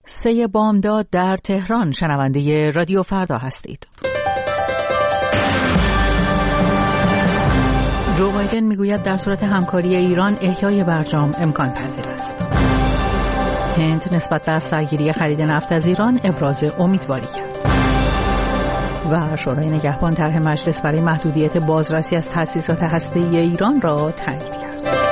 3 بامداد در تهران. شنونده رادیو فردا هستید. جو بایدن میگوید در صورت همکاری ایران احیای برجام امکان پذیر است. هند نسبت به سرگیری خرید نفت از ایران ابراز امیدواری کرد. و شورای نگهبان طرح مجلس برای محدودیت بازرسی از تأسیسات هسته‌ای ایران را تایید کرد.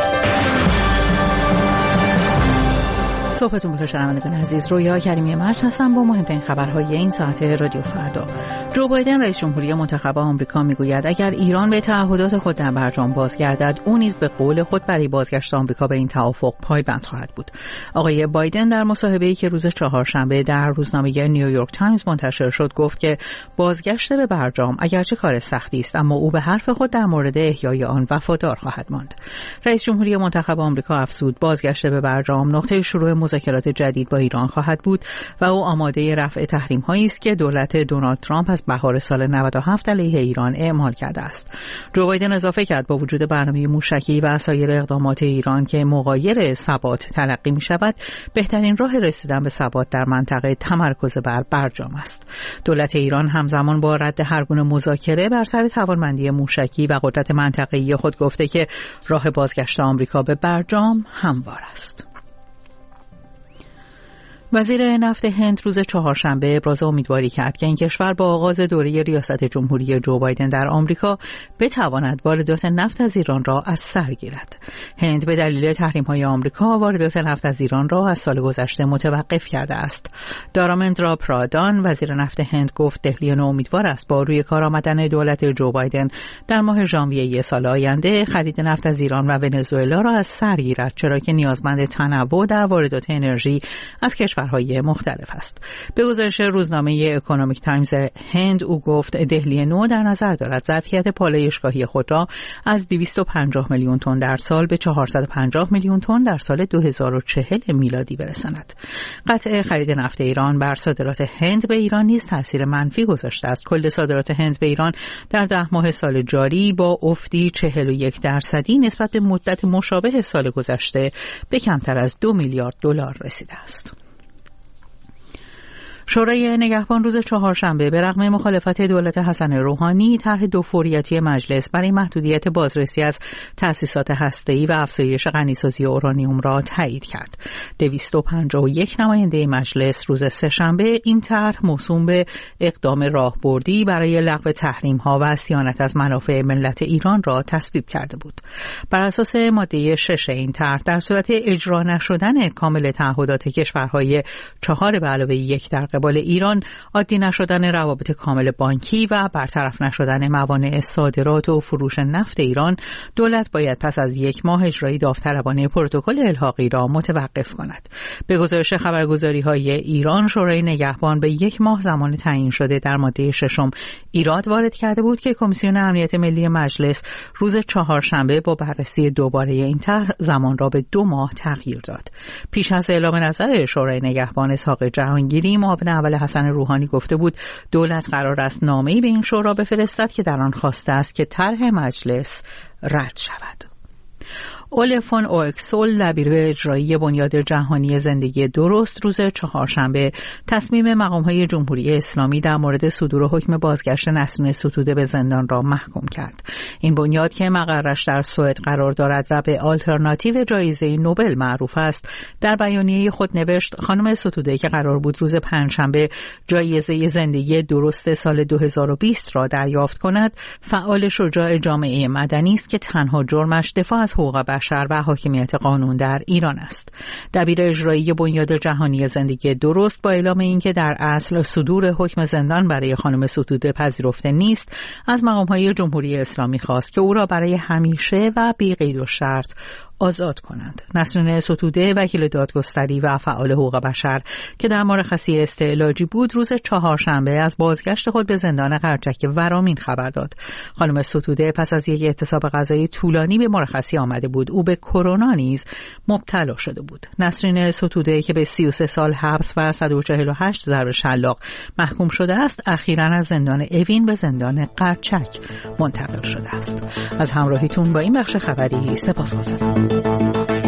صبحتون بخیر شنوندگان عزیز. رویا کریمی مرج هستم با مهمترین خبرهای این ساعت رادیو فردا. جو بایدن رئیس جمهوری منتخب آمریکا میگوید اگر ایران به تعهدات خود در برجام بازگردد، او نیز به قول خود برای بازگشت آمریکا به این توافق پایبند خواهد بود. آقای بایدن در مصاحبه‌ای که روز چهارشنبه در روزنامه نیویورک تایمز منتشر شد گفت که بازگشت به برجام اگرچه کار سختی است، اما او به حرف خود در مورد احیای آن وفادار خواهد ماند. رئیس جمهوری منتخب آمریکا افزود بازگشت به برجام نقطه شروع مذاکرات جدید با ایران خواهد بود و او آماده رفع تحریم‌هایی است که دولت دونالد ترامپ از بهار سال 97 علیه ایران اعمال کرده است. جو بایدن اضافه کرد با وجود برنامه موشکی و سایر اقدامات ایران که مغایر ثبات تلقی می‌شود، بهترین راه رسیدن به ثبات در منطقه تمرکز بر برجام است. دولت ایران همزمان با رد هر گونه مذاکره بر سر توانمندی موشکی و قدرت منطقه‌ای خود گفته که راه بازگشت آمریکا به برجام هموار است. وزیر نفت هند روز چهارشنبه ابراز امیدواری کرد که این کشور با آغاز دوره ریاست جمهوری جو بایدن در آمریکا بتواند واردات نفت از ایران را از سر گیرد. هند به دلیل تحریم‌های آمریکا واردات نفت از ایران را از سال گذشته متوقف کرده است. دارامندرا پرادان وزیر نفت هند گفت دهلی نو امیدوار است با روی کار آمدن دولت جو بایدن در ماه ژانویه سال آینده خرید نفت از ایران و ونزوئلا را از سر گیرد، چرا که نیازمند تنوع در واردات انرژی از کشورهای مختلف است. به گزارش روزنامه اکونومیک تایمز هند او گفت دهلی نو در نظر دارد ظرفیت پالایشگاهی خود را از 250 میلیون تن در سال به 450 میلیون تن در سال 2040 میلادی برساند. قطع خرید نفت ایران بر صادرات هند به ایران نیز تاثیر منفی گذاشته است. کل صادرات هند به ایران در 10 ماه سال جاری با افتی 41% نسبت به مدت مشابه سال گذشته به کمتر از 2 میلیارد دلار رسیده است. شورای نگهبان روز چهارشنبه به رغم مخالفت دولت حسن روحانی طرح دوفوریتی مجلس برای محدودیت بازرسی از تأسیسات هسته‌ای و افزایش غنیسازی اورانیوم را تایید کرد. 251 نماینده مجلس روز سه‌شنبه این طرح موسوم به اقدام راهبردی برای لغو تحریم‌ها و صیانت از منافع ملت ایران را تصویب کرده بود. بر اساس ماده 6 این طرح در صورت اجرا نشدن کامل تعهدات کشورهای 4+1 در قبال ایران، عادی نشدن روابط کامل بانکی و برطرف نشدن موانع صادرات و فروش نفت ایران، دولت باید پس از 1 ماه اجرای داوطلبانه پروتکل الحاقی را متوقف کند. به گزارش خبرگزاری‌های ایران، شورای نگهبان به 1 ماه زمان تعیین شده در ماده 6 ایراد وارد کرده بود که کمیسیون امنیت ملی مجلس روز چهارشنبه با بررسی دوباره این طرح زمان را به 2 ماه تغییر داد. پیش از اعلام نظر شورای نگهبان، اسحاق جهانگیری معاون اول حسن روحانی گفته بود دولت قرار است نامه‌ای به این شورا بفرستد که در آن خواسته است که طرح مجلس رد شود. اول فون اوکسول دبیر اجرایی بنیاد جهانی زندگی درست روز چهارشنبه تصمیم مقام‌های جمهوری اسلامی در مورد صدور حکم بازگشت نسرین ستوده به زندان را محکوم کرد. این بنیاد که مقرش در سوئد قرار دارد و به آلترناتیو جایزه نوبل معروف است، در بیانیه خود نوشت خانم ستوده که قرار بود روز پنجشنبه جایزه زندگی درست سال 2020 را دریافت کند، فعال شجاع جامعه مدنی است که تنها جرمش دفاع از حقوق بشر و حاکمیت قانون در ایران است. دبیر اجرایی بنیاد جهانی زندگی درست با اعلام اینکه در اصل صدور حکم زندان برای خانم ستوده پذیرفته نیست، از مقام‌های جمهوری اسلامی خواست که او را برای همیشه و بی قید و شرط آزاد کنند. نسرین ستوده وکیل دادگستری و فعال حقوق بشر که در مرخصی استعلاجی بود روز چهارشنبه از بازگشت خود به زندان قرچک ورامین خبر داد. خانم ستوده پس از یک اعتصاب غذایی طولانی به مرخصی آمده بود. او به کرونا نیز مبتلا شده بود. نسرین ستوده که به 33 سال حبس و 148 ضرب شلاق محکوم شده است، اخیراً از زندان اوین به زندان قرچک منتقل شده است. از همراهیتون با این بخش خبری سپاسگزارم.